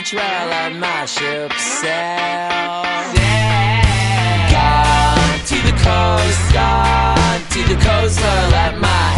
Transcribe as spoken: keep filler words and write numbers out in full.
beach where I let my ship sail. Gone to the coast, gone to the coast where I let my